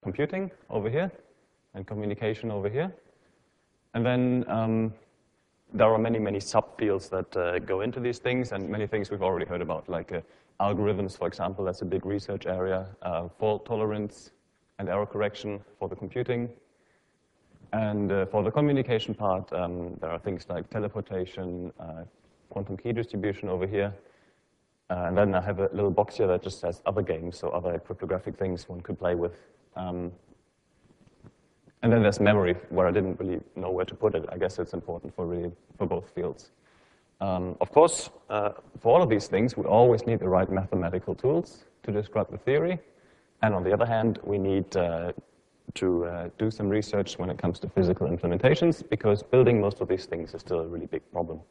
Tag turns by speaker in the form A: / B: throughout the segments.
A: computing over here and communication over here. And then there are many, many subfields that go into these things, and many things we've already heard about, like algorithms, for example. That's a big research area, fault tolerance and error correction for the computing. And for the communication part, there are things like teleportation, quantum key distribution over here. And then I have a little box here that just says other games, so other cryptographic things one could play with. And then there's memory, where I didn't really know where to put it. I guess it's important for both fields. Of course, for all of these things, we always need the right mathematical tools to describe the theory. And on the other hand, we need to do some research when it comes to physical implementations, because building most of these things is still a really big problem.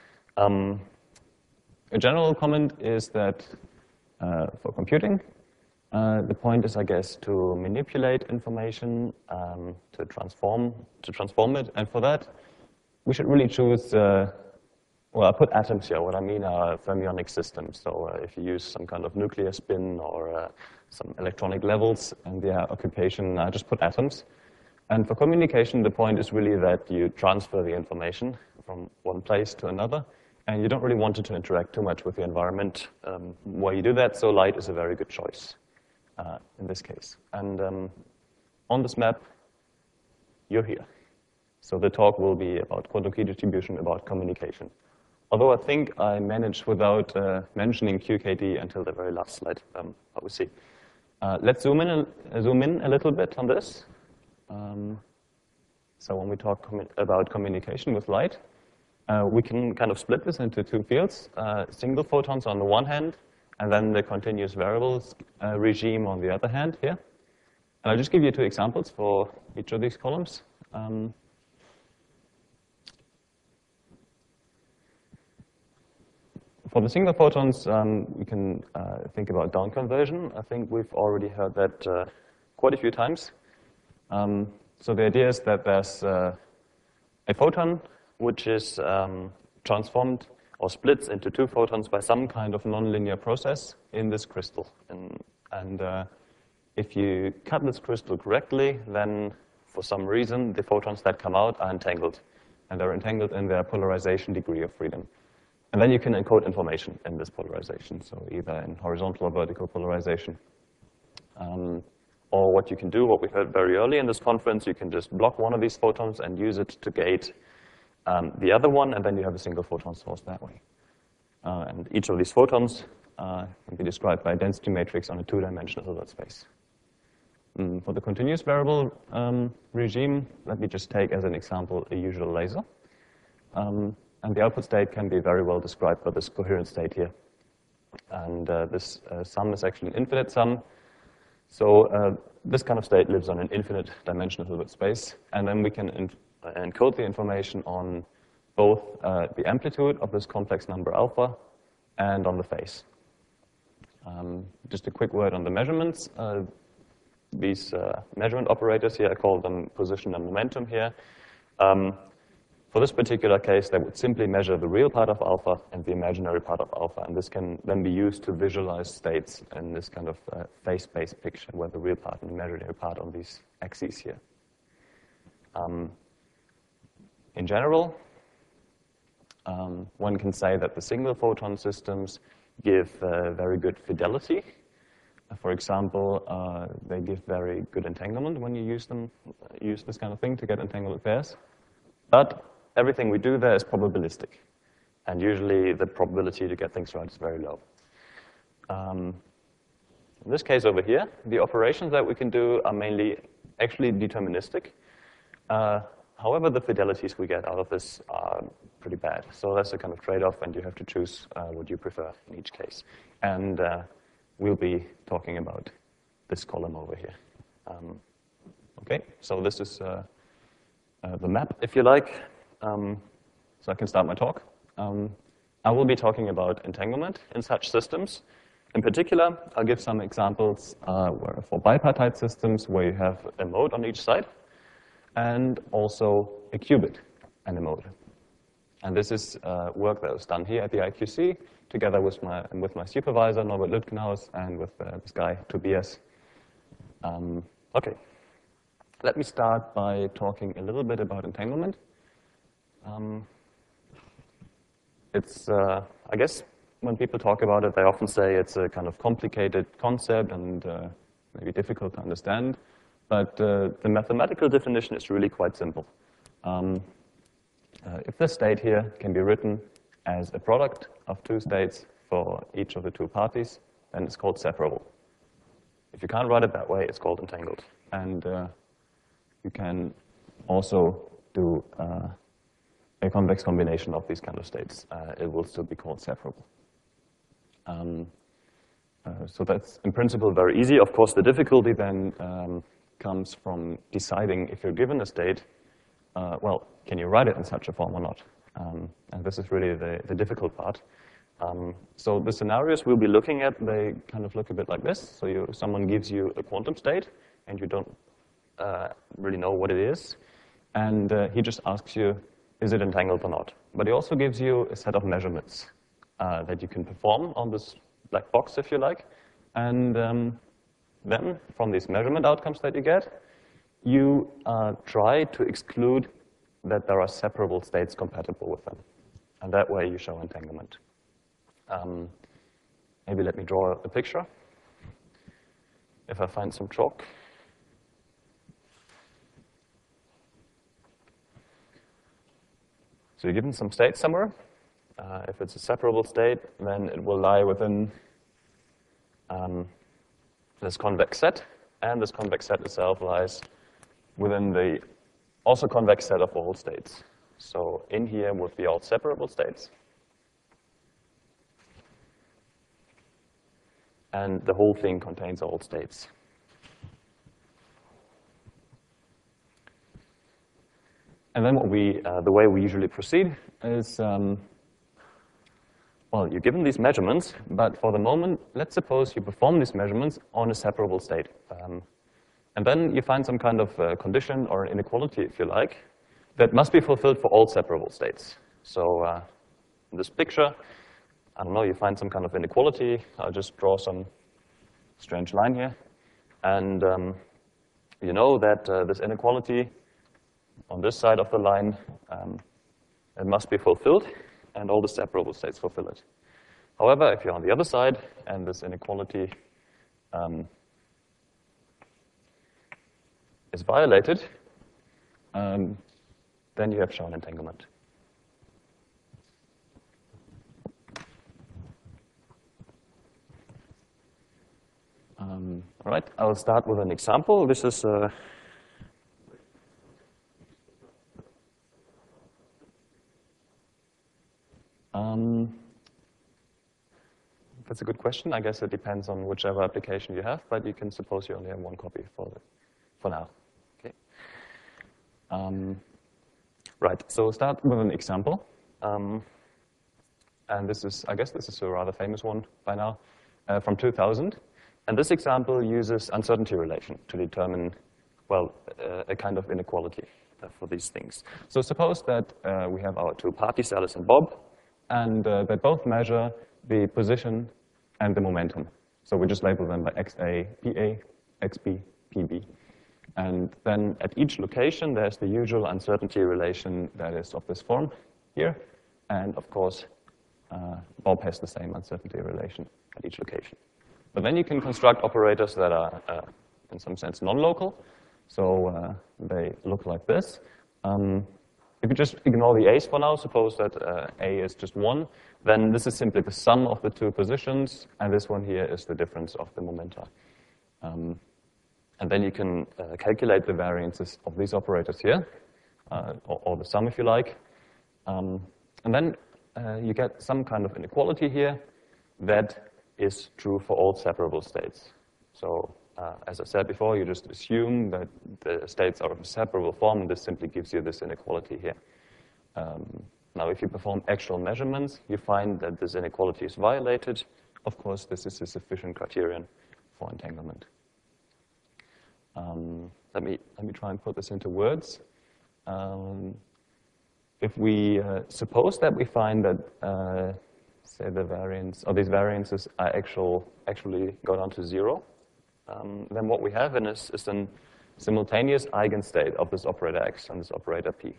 A: A general comment is that for computing, the point is, I guess, to manipulate information, to transform it. And for that, we should really choose, well, I put atoms here. What I mean are fermionic systems. So if you use some kind of nuclear spin or some electronic levels and their occupation, I just put atoms. And for communication, the point is really that you transfer the information from one place to another. And you don't really want it to interact too much with the environment while you do that, so light is a very good choice in this case. And on this map, you're here. So the talk will be about quantum key distribution, about communication. Although I think I managed without mentioning QKD until the very last slide, I will see. Let's zoom in a little bit on this. So when we talk about communication with light, we can kind of split this into two fields, single photons on the one hand, and then the continuous variables regime on the other hand here. And I'll just give you two examples for each of these columns. For the single photons, we can think about down conversion. I think we've already heard that quite a few times. So the idea is that there's a photon which is transformed or splits into two photons by some kind of nonlinear process in this crystal. And if you cut this crystal correctly, then for some reason, the photons that come out are entangled. And they're entangled in their polarization degree of freedom. And then you can encode information in this polarization, so either in horizontal or vertical polarization. Or what you can do, what we heard very early in this conference, you can just block one of these photons and use it to gate the other one, and then you have a single photon source that way. And each of these photons can be described by a density matrix on a two-dimensional Hilbert space. For the continuous variable regime, let me just take as an example a usual laser. And the output state can be very well described by this coherent state here. And this sum is actually an infinite sum. So this kind of state lives on an infinite dimensional Hilbert space. And then we can encode the information on both the amplitude of this complex number alpha and on the phase. Just a quick word on the measurements. These measurement operators here, I call them position and momentum here. For this particular case, they would simply measure the real part of alpha and the imaginary part of alpha, and this can then be used to visualize states in this kind of phase-based picture, where the real part and the imaginary part on these axes here. In general, one can say that the single photon systems give very good fidelity. For example, they give very good entanglement when you use this kind of thing to get entangled pairs. But everything we do there is probabilistic. And usually the probability to get things right is very low. In this case over here, the operations that we can do are mainly actually deterministic. However, the fidelities we get out of this are pretty bad. So that's a kind of trade-off, and you have to choose what you prefer in each case. And we'll be talking about this column over here. Okay, so this is the map, if you like. So I can start my talk. I will be talking about entanglement in such systems. In particular, I'll give some examples for bipartite systems where you have a mode on each side, and also a qubit and a mode. And this is work that was done here at the IQC, together with my supervisor, Norbert Lütgenhaus, and with this guy, Tobias. Okay, let me start by talking a little bit about entanglement. I guess, when people talk about it, they often say it's a kind of complicated concept and maybe difficult to understand. But the mathematical definition is really quite simple. If the state here can be written as a product of two states for each of the two parties, then it's called separable. If you can't write it that way, it's called entangled. And you can also do a convex combination of these kind of states. It will still be called separable. So that's, in principle, very easy. Of course, the difficulty then comes from deciding if you're given a state, well, can you write it in such a form or not? And this is really the difficult part. So the scenarios we'll be looking at, they kind of look a bit like this. So someone gives you a quantum state, and you don't really know what it is. And he just asks you, is it entangled or not? But he also gives you a set of measurements that you can perform on this black box, if you like. And then, from these measurement outcomes that you get, you try to exclude that there are separable states compatible with them. And that way you show entanglement. Maybe let me draw a picture. If I find some chalk. So you're given some state somewhere. If it's a separable state, then it will lie within this convex set. And this convex set itself lies within the also convex set of all states. So in here would be all separable states. And the whole thing contains all states. And then the way we usually proceed is, well, you're given these measurements, but for the moment, let's suppose you perform these measurements on a separable state. And then you find some kind of condition or inequality, if you like, that must be fulfilled for all separable states. So in this picture, I don't know, you find some kind of inequality. I'll just draw some strange line here. And you know that this inequality on this side of the line, it must be fulfilled, and all the separable states fulfill it. However, if you're on the other side, and this inequality is violated, then you have shown entanglement. All right, I'll start with an example. This is that's a good question. I guess it depends on whichever application you have, but you can suppose you only have one copy for now. Okay. Right. So we'll start with an example, and I guess this is a rather famous one by now, from 2000. And this example uses uncertainty relation to determine, well, a kind of inequality for these things. So suppose that we have our two parties, Alice and Bob, and they both measure the position and the momentum. So we just label them by XA, PA, XB, PB. And then at each location, there's the usual uncertainty relation that is of this form here. And of course, Bob has the same uncertainty relation at each location. But then you can construct operators that are, in some sense, non-local. So they look like this. If you just ignore the a's for now, suppose that A is just 1, then this is simply the sum of the two positions, and this one here is the difference of the momenta. And then you can calculate the variances of these operators here, or the sum if you like. And then you get some kind of inequality here that is true for all separable states. So as I said before, you just assume that the states are of a separable form, and this simply gives you this inequality here. Now, if you perform actual measurements, you find that this inequality is violated. Of course, this is a sufficient criterion for entanglement. Let me try and put this into words. If we suppose that we find that, say, the variance or these variances are actually go down to 0, then what we have is a simultaneous eigenstate of this operator x and this operator p.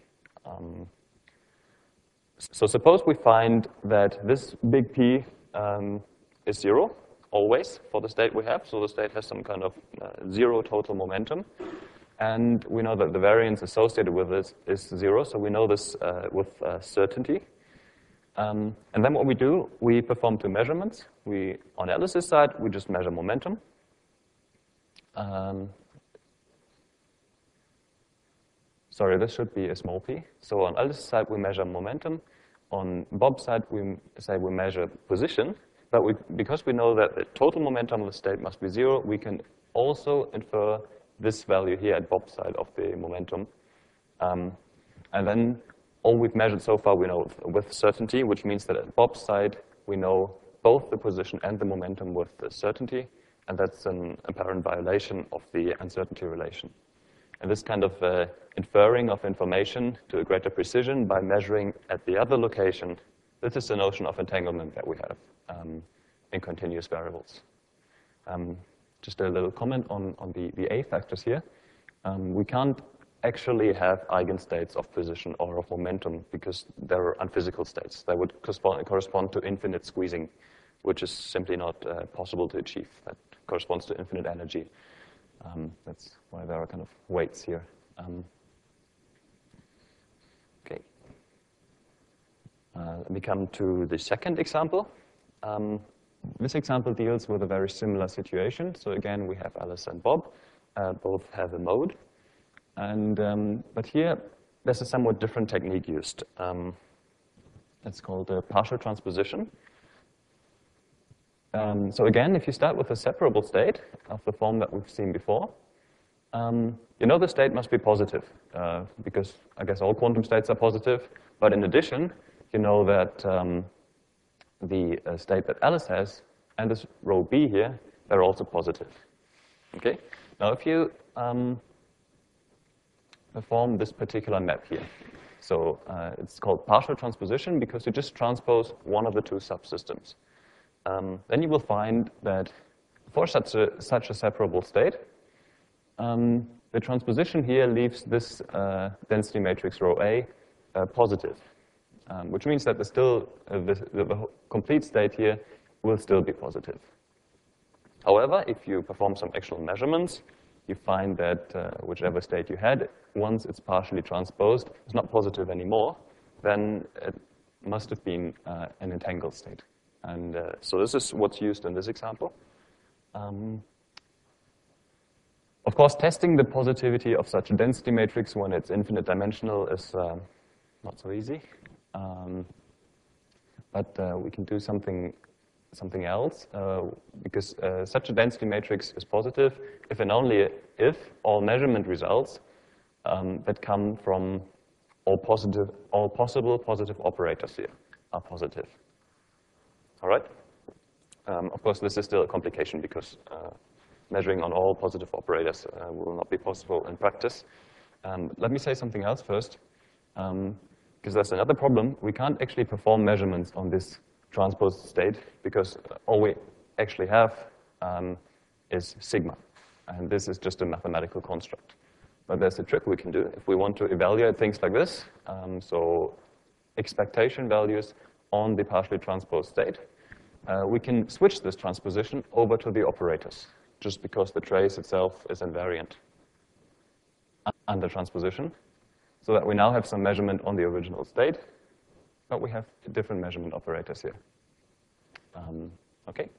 A: So suppose we find that this big P is 0, always, for the state we have. So the state has some kind of 0 total momentum. And we know that the variance associated with this is 0, so we know this with certainty. And then what we do, we perform 2 measurements. On Alice's side, we just measure momentum. Sorry, this should be a small p. So on Alice's side, we measure momentum. On Bob's side, we say we measure position. But because we know that the total momentum of the state must be 0, we can also infer this value here at Bob's side of the momentum. And then all we've measured so far we know with certainty, which means that at Bob's side, we know both the position and the momentum with the certainty. And that's an apparent violation of the uncertainty relation. And this kind of inferring of information to a greater precision by measuring at the other location, this is the notion of entanglement that we have in continuous variables. Just a little comment on the A factors here. We can't actually have eigenstates of position or of momentum because they're unphysical states. They would correspond to infinite squeezing, which is simply not possible to achieve. That corresponds to infinite energy. That's why there are kind of weights here. Okay. Let me come to the second example. This example deals with a very similar situation. So again, we have Alice and Bob. Both have a mode. But here, there's a somewhat different technique used. It's called a partial transposition. So again, if you start with a separable state of the form that we've seen before, you know the state must be positive, because I guess all quantum states are positive. But in addition, you know that the state that Alice has and this row B here, they're also positive. Okay? Now if you perform this particular map here, so it's called partial transposition because you just transpose one of the 2 subsystems. Then you will find that for such a separable state, the transposition here leaves this density matrix row A positive, which means that the complete state here will still be positive. However, if you perform some actual measurements, you find that whichever state you had, once it's partially transposed, it's not positive anymore, then it must have been an entangled state. And so this is what's used in this example. Of course, testing the positivity of such a density matrix when it's infinite dimensional is not so easy. But we can do something else, because such a density matrix is positive if and only if all measurement results that come from all possible positive operators here are positive. All right? Of course, this is still a complication because measuring on all positive operators will not be possible in practice. Let me say something else first, because that's another problem. We can't actually perform measurements on this transposed state because all we actually have is sigma, and this is just a mathematical construct. But there's a trick we can do if we want to evaluate things like this. So expectation values on the partially transposed state. We can switch this transposition over to the operators, just because the trace itself is invariant under transposition, so that we now have some measurement on the original state, but we have different measurement operators here. Okay.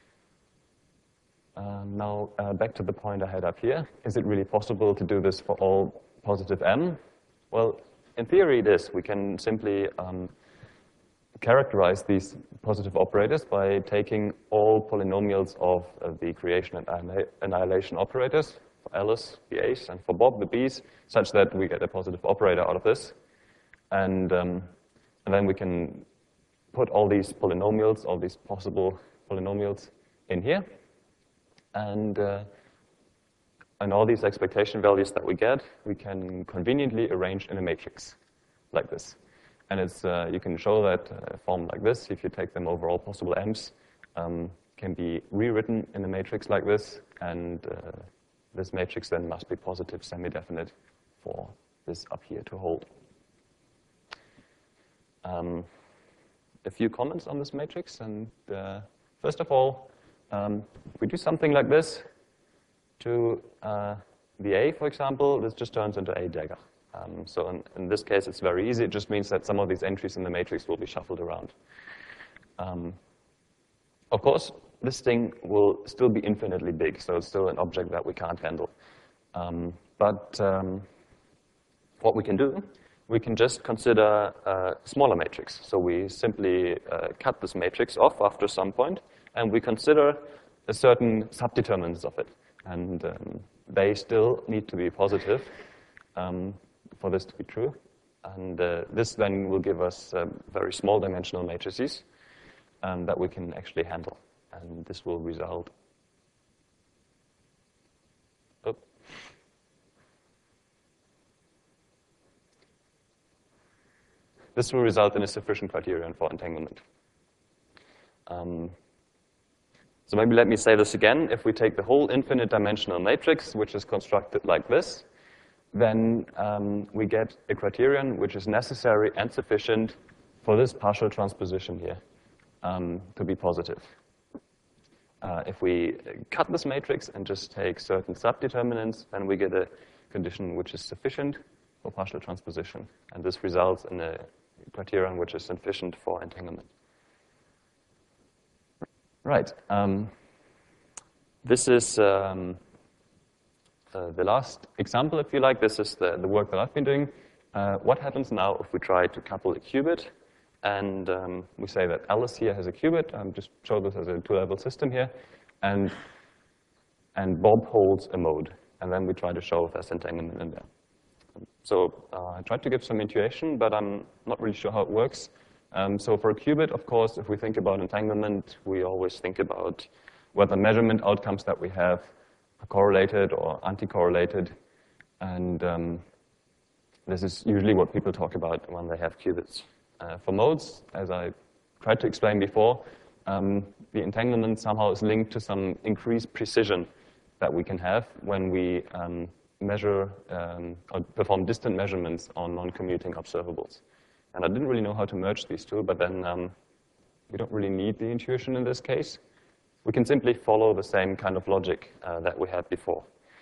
A: Now, back to the point I had up here. Is it really possible to do this for all positive m? Well, in theory it is. We can simply characterize these positive operators by taking all polynomials of the creation and annihilation operators, for Alice, the A's, and for Bob, the B's, such that we get a positive operator out of this. And then we can put all these polynomials, all these possible polynomials in here. And all these expectation values that we get, we can conveniently arrange in a matrix like this. And it's you can show that form like this if you take them over all possible m's. can be rewritten in a matrix like this, and this matrix then must be positive semi-definite for this up here to hold. A few comments on this matrix, and first of all, if we do something like this to the A, for example, this just turns into A dagger. So in this case, it's very easy. It just means that some of these entries in the matrix will be shuffled around. Of course, this thing will still be infinitely big, so it's still an object that we can't handle. But what we can do, we can just consider a smaller matrix. So we simply cut this matrix off after some point, and we consider a certain subdeterminants of it. And they still need to be positive for this to be true. And this then will give us very small dimensional matrices that we can actually handle. And this will result. Oh. This will result in a sufficient criterion for entanglement. So maybe let me say this again. If we take the whole infinite dimensional matrix, which is constructed like this, then we get a criterion which is necessary and sufficient for this partial transposition here to be positive. If we cut this matrix and just take certain subdeterminants, then we get a condition which is sufficient for partial transposition. And this results in a criterion which is sufficient for entanglement. Right. This is the last example, if you like. This is the work that I've been doing. What happens now if we try to couple a qubit? And we say that Alice here has a qubit. Just show this as a two-level system here. And Bob holds a mode. And then we try to show if there's entanglement in there. So I tried to give some intuition, but I'm not really sure how it works. So for a qubit, of course, if we think about entanglement, we always think about whether measurement outcomes that we have are correlated or anti-correlated. And this is usually what people talk about when they have qubits. For modes, as I tried to explain before, the entanglement somehow is linked to some increased precision that we can have when we measure or perform distant measurements on non-commuting observables. And I didn't really know how to merge these two, but then we don't really need the intuition in this case. We can simply follow the same kind of logic that we had before.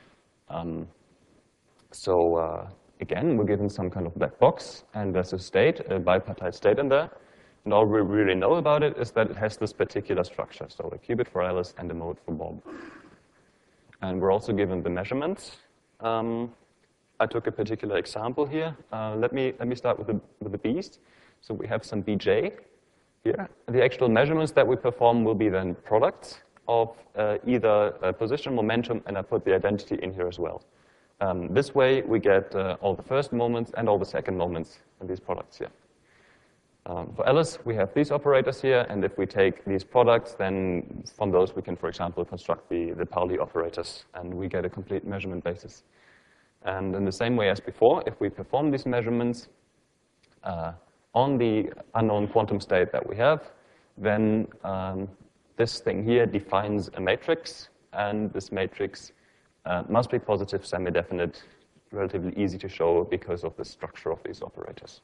A: Again, we're given some kind of black box, and there's a state, a bipartite state in there. And all we really know about it is that it has this particular structure, so a qubit for Alice and a mode for Bob. And we're also given the measurements. I took a particular example here. Let me start with the beast. So we have some Bj here. The actual measurements that we perform will be then products of either position, momentum, and I put the identity in here as well. This way, we get all the first moments and all the second moments in these products here. For Alice, we have these operators here, and if we take these products, then from those we can, for example, construct the Pauli operators, and we get a complete measurement basis. And in the same way as before, if we perform these measurements on the unknown quantum state that we have, then this thing here defines a matrix, and this matrix must be positive, semi-definite, relatively easy to show because of the structure of these operators.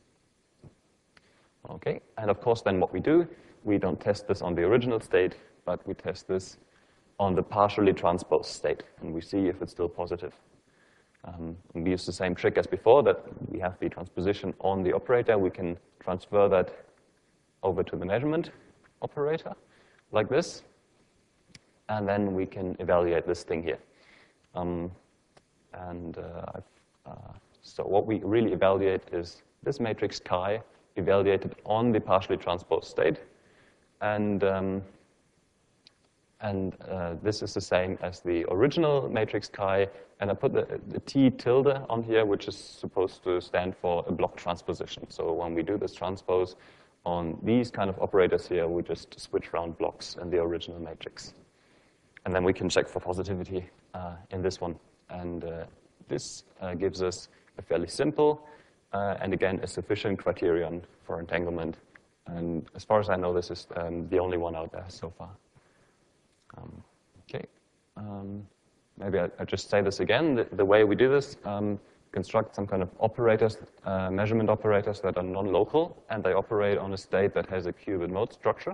A: Okay, and of course then what we do, we don't test this on the original state, but we test this on the partially transposed state, and we see if it's still positive. We use the same trick as before, that we have the transposition on the operator. We can transfer that over to the measurement operator, like this, and then we can evaluate this thing here. So what we really evaluate is this matrix chi evaluated on the partially transposed state, and this is the same as the original matrix chi, and I put the T tilde on here, which is supposed to stand for a block transposition. So when we do this transpose on these kind of operators here, we just switch around blocks in the original matrix. And then we can check for positivity in this one. And this gives us a fairly simple and again, a sufficient criterion for entanglement. And as far as I know, this is the only one out there so far. Okay. Maybe I just say this again. The way we do this, construct some kind of operators, measurement operators that are non-local, and they operate on a state that has a qubit mode structure.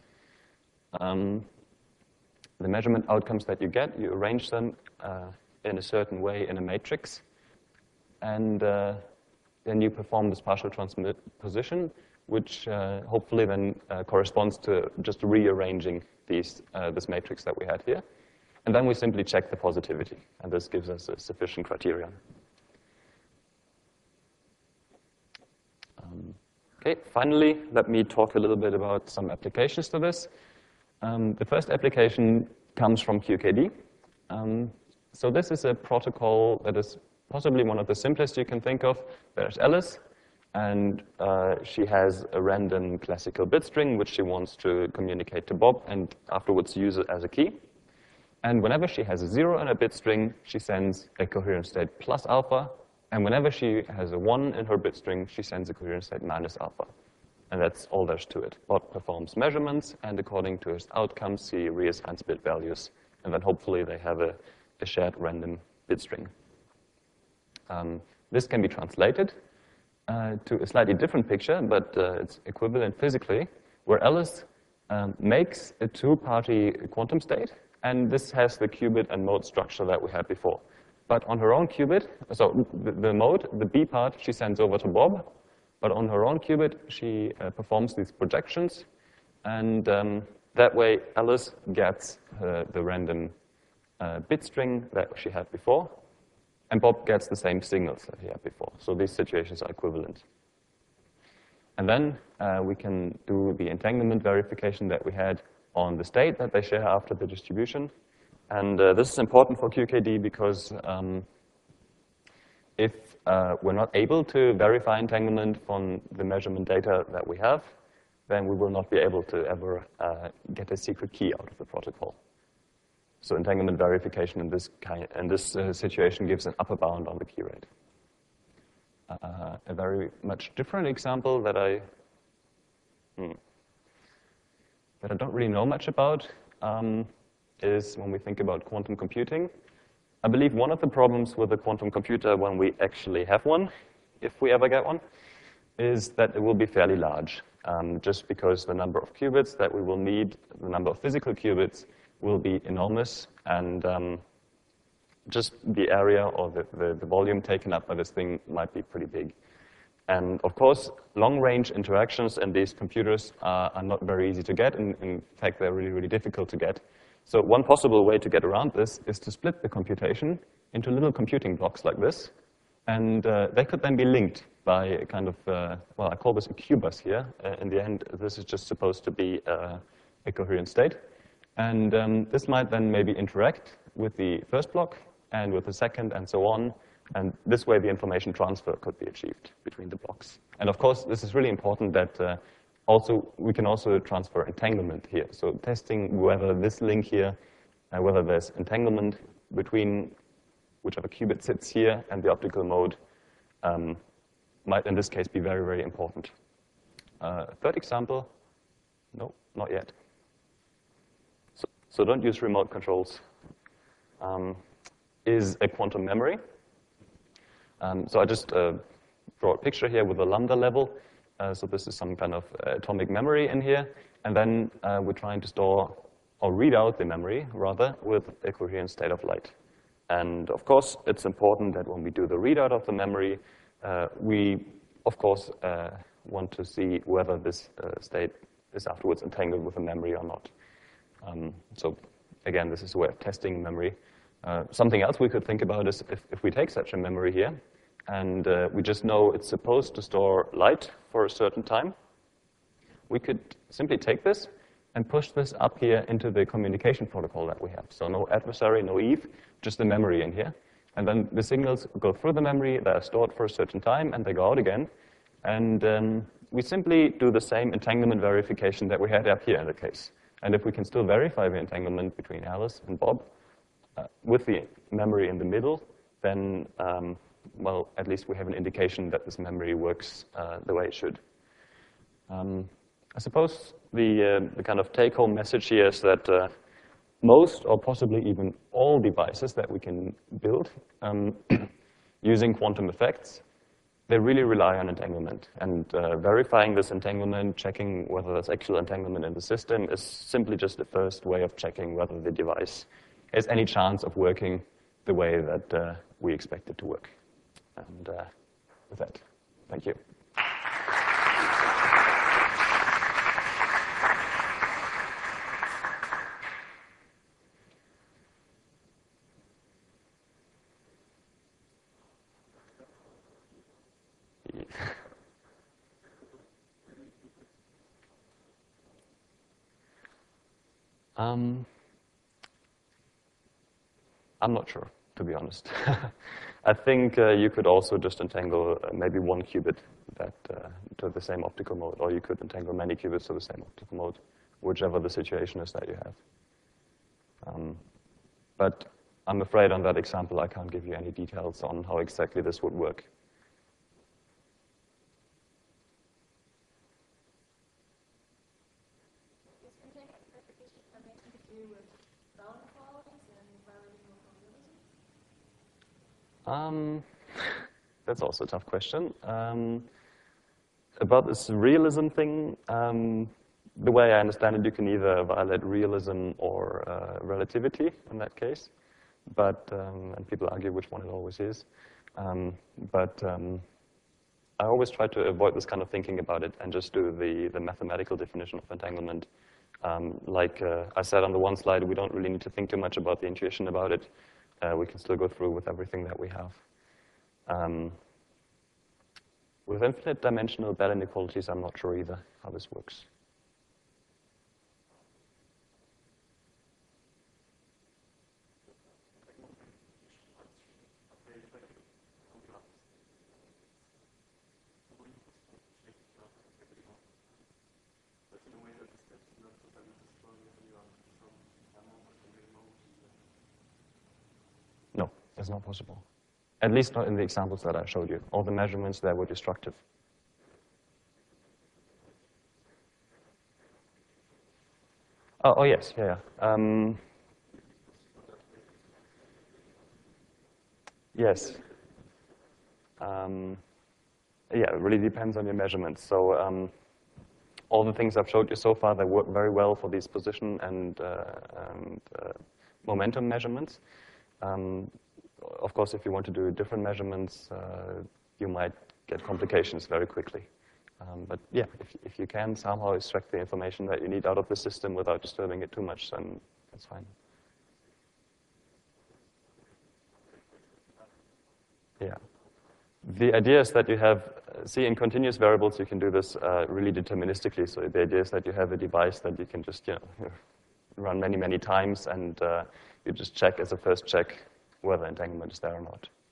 A: The measurement outcomes that you get, you arrange them in a certain way in a matrix, and then you perform this partial transposition, which hopefully then corresponds to just rearranging this matrix that we had here. And then we simply check the positivity, and this gives us a sufficient criterion. Okay, finally, let me talk a little bit about some applications to this. The first application comes from QKD. So this is a protocol that is possibly one of the simplest you can think of. There's Alice, and she has a random classical bit string which she wants to communicate to Bob and afterwards use it as a key. And whenever she has a 0 in her bit string, she sends a coherent state plus alpha. And whenever she has a 1 in her bit string, she sends a coherent state minus alpha. And that's all there's to it. Bob performs measurements, and according to his outcomes, he reassigns bit values. And then hopefully they have a shared random bit string. This can be translated to a slightly different picture, but it's equivalent physically, where Alice makes a two-party quantum state, and this has the qubit and mode structure that we had before. But on her own qubit, so the mode, the B part, she sends over to Bob, but on her own qubit, she performs these projections, and that way Alice gets the random bit string that she had before, and Bob gets the same signals that he had before. So these situations are equivalent. And then we can do the entanglement verification that we had on the state that they share after the distribution. And this is important for QKD because if we're not able to verify entanglement from the measurement data that we have, then we will not be able to ever get a secret key out of the protocol. So entanglement verification in this situation gives an upper bound on the key rate. A very much different example that I don't really know much about is when we think about quantum computing. I believe one of the problems with a quantum computer when we actually have one, if we ever get one, is that it will be fairly large, just because the number of qubits that we will need, the number of physical qubits, will be enormous, and just the area or the volume taken up by this thing might be pretty big. And of course, long-range interactions in these computers are not very easy to get. In fact, they're really, really difficult to get. So one possible way to get around this is to split the computation into little computing blocks like this. And they could then be linked by a kind of, well, I call this a Q-bus here. In the end, this is just supposed to be a coherent state. And this might then maybe interact with the first block and with the second and so on. And this way, the information transfer could be achieved between the blocks. And of course, this is really important that we can also transfer entanglement here. So testing whether this link here, whether there's entanglement between whichever qubit sits here and the optical mode might in this case be very, very important. Third example, no, not yet. So don't use remote controls, is a quantum memory. So I just draw a picture here with a lambda level. So this is some kind of atomic memory in here. And then we're trying to store or read out the memory, rather, with a coherent state of light. And of course, it's important that when we do the readout of the memory, we, of course, want to see whether this state is afterwards entangled with the memory or not. So again, this is a way of testing memory. Something else we could think about is if we take such a memory here, and we just know it's supposed to store light for a certain time, we could simply take this and push this up here into the communication protocol that we have. So no adversary, no Eve, just the memory in here. And then the signals go through the memory, they are stored for a certain time, and they go out again. And we simply do the same entanglement verification that we had up here in the case. And if we can still verify the entanglement between Alice and Bob with the memory in the middle, then, well, at least we have an indication that this memory works the way it should. I suppose the kind of take-home message here is that most or possibly even all devices that we can build using quantum effects, they really rely on entanglement. And verifying this entanglement, checking whether there's actual entanglement in the system, is simply just the first way of checking whether the device has any chance of working the way that we expect it to work. And with that, thank you. I'm not sure, to be honest. I think you could also just entangle maybe one qubit that to the same optical mode, or you could entangle many qubits to the same optical mode, whichever the situation is that you have. But I'm afraid on that example, I can't give you any details on how exactly this would work. That's also a tough question. About this realism thing, the way I understand it, you can either violate realism or relativity in that case. But, and people argue which one it always is. I always try to avoid this kind of thinking about it and just do the mathematical definition of entanglement. Like I said on the one slide, we don't really need to think too much about the intuition about it. We can still go through with everything that we have. With infinite dimensional Bell inequalities, I'm not sure either how this works. No, that's not possible. At least not in the examples that I showed you. All the measurements there were destructive. Oh yes, yeah. Yes. Yeah, it really depends on your measurements. So all the things I've showed you so far, they work very well for these position and momentum measurements. Of course, if you want to do different measurements, you might get complications very quickly. But yeah, if you can somehow extract the information that you need out of the system without disturbing it too much, then that's fine. Yeah. The idea is that you have, see, in continuous variables, you can do this really deterministically. So the idea is that you have a device that you can just, run many, many times, and you just check as a first check whether entanglement is there or not.